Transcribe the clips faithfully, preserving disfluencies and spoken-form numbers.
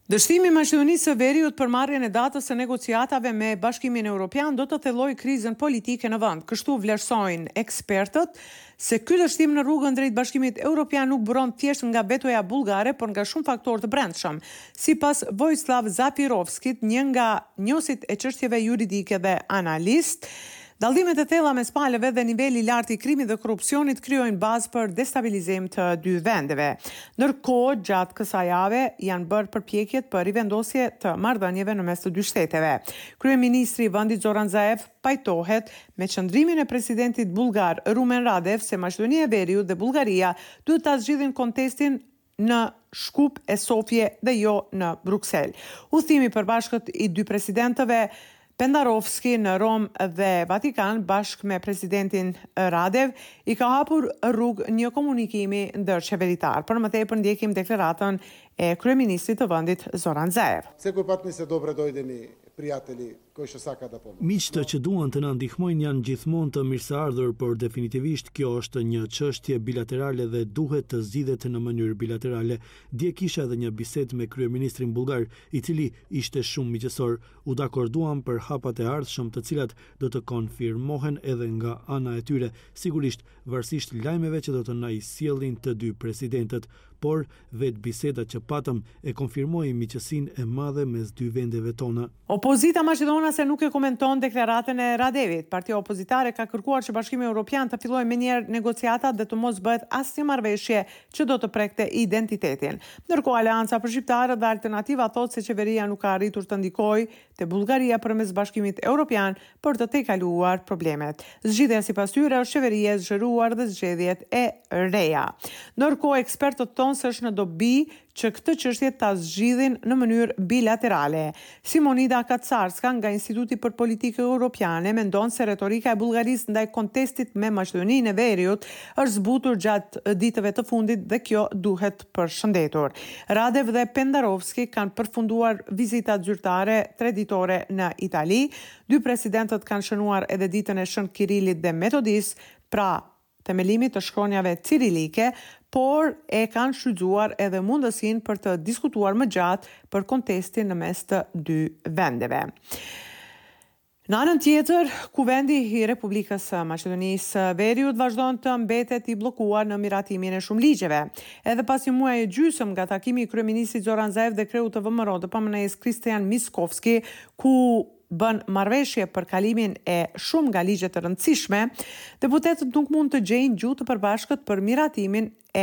Dështimi i Maqedonisë së Veriut për marrjen e datës së negociatave me Bashkimin Evropian do të thellojë krizën politike në vend. Kështu vlerësojnë ekspertët se ky dështim në rrugën drejt Bashkimit Evropian nuk buron thjesht nga vetoja bullgare, por nga shumë faktorë të brendshëm. Sipas Vojislav Zapirovskit, një nga njohësit e çështjeve juridike dhe analist, dallimet e thella mes palëve dhe niveli i lartë i krimit dhe korrupsionit krijojnë bazë për destabilizim të dy vendeve. Ndërkohë, gjatë kësaj jave janë bërë përpjekjet për rivendosje të marrëdhënieve në mes të dy shteteve. Kryeministri i vendit Zoran Zaev pajtohet me qëndrimin e presidentit bullgar Rumen Radev se Maqedonia e Veriut dhe Bullgaria duhet ta zgjidhin kontestin në Shkup e Sofje dhe jo në Bruksel. Udhëtimi i përbashkët i dy presidentëve Pendarovski në Rom dhe Vatikan bashkë me presidentin Radev i ka hapur rrugë një komunikimi ndërqeveritar. Për më tepër ndjekim deklaratën e kryeministrit të vendit Zoran Zaev. Секој пат ни се добре дојдени пријатели кои што сакаат да помогнат. Miqtë që duan të na ndihmojnë janë gjithmonë të mirëseardhur, por definitivisht kjo është një çështje bilaterale dhe duhet të zgjidhet në mënyrë bilaterale. Dje kisha edhe një bisedë me kryeministrin bullgar, i cili ishte shumë miqësor. U dakorduam për hapat e ardhshëm, të cilat do të konfirmohen edhe nga ana e tyre, sigurisht varësisht lajmeve që do të na i sjellin të dy presidentët, por vetë biseda që patëm e konfirmoi miqësinë e madhe mes dy vendeve tona. Opozita maqedonase nuk e komenton deklaratën e Radevit. Partia opozitare ka kërkuar që Bashkimi Evropian të fillojë menjëherë negociatat dhe të mos bëhet asnjë marrëveshje që do të prekte identitetin. Ndërkohë Aleanca për Shqiptarët dhe Alternativa thotë se qeveria nuk ka arritur të ndikojë te Bullgaria përmes Bashkimit Evropian për të tejkaluar problemet. Zgjidhja sipas tyre është qeveria e zgjeruar dhe zgjedhjet e reja. Ndërkohë ekspertët thonë se është në dobi që këtë çështje ta zgjidhin në mënyrë bilaterale. Simonida Kacarska nga Instituti për Politikë Europiane mendon se retorika e Bullgarisë ndaj kontestit me Maqedoninë e Veriut është zbutur gjatë ditëve të fundit dhe kjo duhet përshëndetur. Radev dhe Pendarovski kanë përfunduar vizitat zyrtare tre ditore në Itali. Dy presidentët kanë shënuar edhe ditën e Shën Kirilit dhe Metodis, pra themelimit të shkronjave cirilike, por e kanë shfrytzuar edhe mundësinë për të diskutuar më gjatë për kontestin në mes të dy vendeve. Në anën tjetër, Kuvendi i Republikës së Maqedonisë së Veriut vazhdon të mbetet i bllokuar në miratimin e shumë ligjeve. Edhe pas një muaji e gjysmë nga takimi i kryeministrit Zoran Zaev dhe kreut të V M R-të P M N-s Kristian Miskovski, ku bën marrëveshje për kalimin e shumë nga ligje të rëndësishme, deputetët nuk mund të gjejnë gjuhë të përbashkët për miratimin e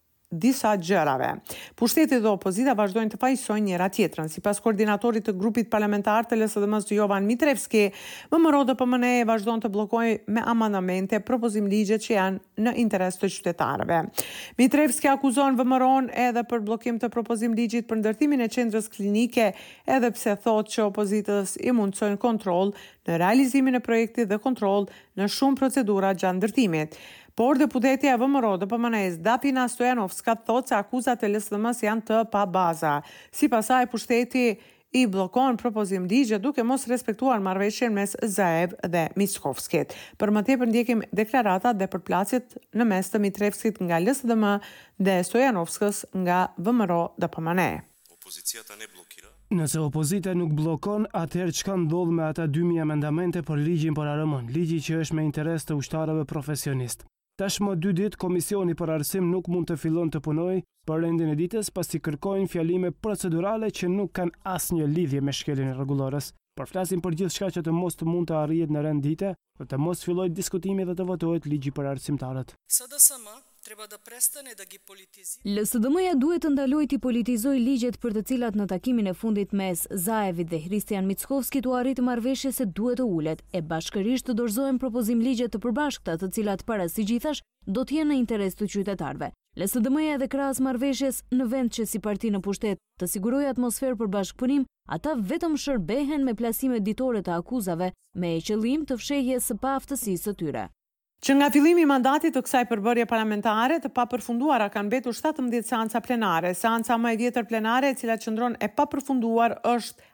disa gjërave. Pushteti dhe opozita vazhdojnë të fajsojnë njëra tjetrën. Sipas koordinatorit të grupit parlamentar të L S D M-s Jovan Mitrevski, V M R-të P M N e vazhdon të bllokojë me amandamente propozim ligje që janë në interes të qytetarëve. Mitrevski akuzon V M R-n edhe për bllokim të propozim ligjit për ndërtimin e qendrës klinike, edhe pse thotë që opozitës i mundsojnë kontroll në realizimin e projektit dhe kontroll në shumë procedura gjatë ndërtimit. Por deputetja e V M R-të P M N-s Dapina Stojanovska thotë se akuzat e L S D M-s janë të pabaza. Sipas saj, pushteti i bllokon propozim ligje duke mos respektuar marrëveshjen mes Zaev dhe Miskovskit. Për më tepër ndjekim deklaratat dhe përplasjet në mes të Mitrevskit nga L S D M dhe Stojanovskës nga V M R dhe P M N. Opozicia ta ne bllokira. Nëse opozita nuk bllokon, atëherë çka ndodh me ata dy mijë amendamente për ligjin për A R M-n, ligji që është me interes të ushtarëve profesionistë. Tashmë dy ditë komisioni për arsim nuk mund të fillon të punojë për rendin e ditës pasi kërkojnë fjalime procedurale që nuk kanë asnjë lidhje me shkeljen e rregullores. Por flasim për gjithçka që të mos të mund të arrihet në rend dite, për të mos fillojë diskutimi dhe të votohet ligji për arsimtarët. S D S M treba da prestane da gi politizojë. L S D M-ja duhet të ndalojë të politizojë ligjet për të cilat në takimin e fundit mes Zaevit dhe Kristian Miskovskit u arrit marrëveshje se duhet të ulet e bashkërisht të dorëzohen propozim ligje të përbashkëta, të cilat para si gjithash do të jenë në interes të qytetarëve. L S D M-ja edhe krahas marrëveshjes në vend që si parti në pushtet të sigurojë atmosferë për bashkëpunim, ata vetëm shërbehen me plasime ditore të akuzave me qëllim të fshehjes së paaftësisë së tyre. Që nga fillimi i mandatit të kësaj përbërje parlamentare të papërfunduara kanë mbetur shtatëmbëdhjetë seanca plenare. Seanca më e vjetër plenare e cila qëndron e papërfunduar është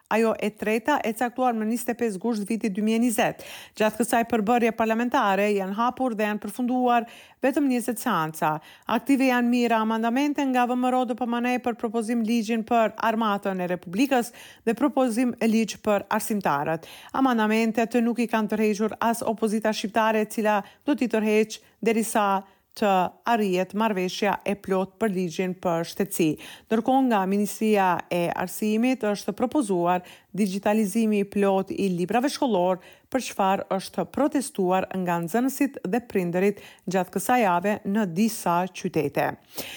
ajo e treta e caktuar më njëzet e pesë gusht vitit dy mijë e njëzet. Gjatë kësaj përbërje parlamentare janë hapur dhe janë përfunduar vetëm njëzet seanca. Aktive janë mira amandamente nga V M R O D P M N për propozim ligjin për armatën e Republikës dhe propozim ligj për arsimtarët. Amandamentet nuk i kanë tërhequr as opozita shqiptare, e cila do t'i tërheq derisa të arrijet marrëveshja e plot për ligjin për shtetësi. Ndërkohë nga Ministria e Arsimit është propozuar digitalizimi i plot i librave shkollor, për çfarë është protestuar nga nxënësit dhe prindërit gjatë kësaj jave në disa qytete.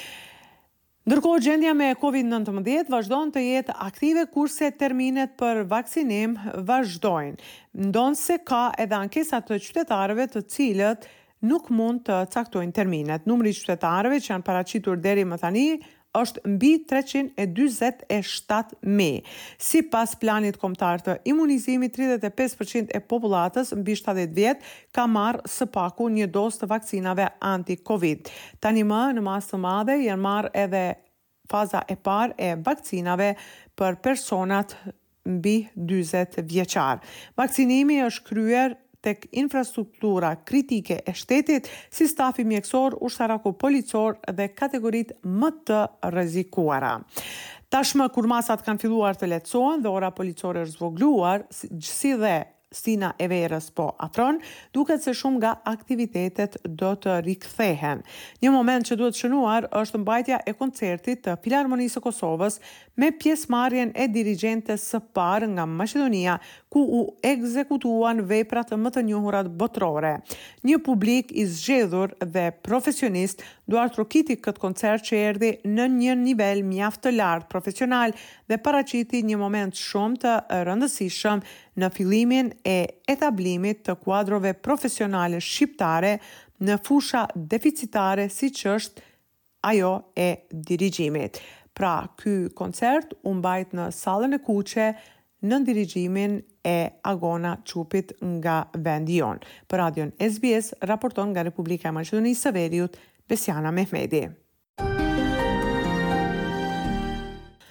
Ndërkohë gjendja me covid nëntëmbëdhjetë vazhdon të jetë aktive kurse terminet për vaksinim vazhdojnë. Ndonse ka edhe ankesa të qytetarëve të cilët nuk mund të caktojnë terminet. Numri i qytetarëve që janë paraqitur deri më tani është mbi treqind e dyzet e shtatë mijë. Sipas planit kombëtar të imunizimit, tridhjetë e pesë përqind e popullatës mbi shtatëdhjetë vjet ka marrë së paku një dozë të vaksinave anti-Covid. Tani më në masë të madhe janë marrë edhe faza e parë e vaksinave për personat mbi dyzet vjeçar. Vaksinimi është kryer tek infrastruktura kritike e shtetit, si stafi mjekësor, ushtaraku policor dhe kategoritë më të rrezikuara. Tashmë kur masat kanë filluar të lehtësohen dhe ora policore është zvogluar, si dhe Stina e Verës po afron, duket se shumë nga aktivitetet do të rikthehen. Një moment që duhet shënuar është mbajtja e koncertit të Filharmonisë së Kosovës me pjesëmarrjen e dirigjentes së parë nga Maqedonia, ku u ekzekutuan veprat më të njohura botërore. Një publik i zgjedhur dhe profesionist duart trokiti këtë koncert që erdhi në një nivel mjaft të lartë profesional dhe paraqiti një moment shumë të rëndësishëm në fillimin e etablimit të kuadrove profesionale shqiptare në fusha deficitare siç është ajo e dirigjimit. Pra, ky koncert u mbajt në sallën e Kuqe në dirigjimin e Agona Çupit nga vendi jon. Për radion S B S raporton nga Republika e Maqedonisë së Veriut, Besiana Mehmeti.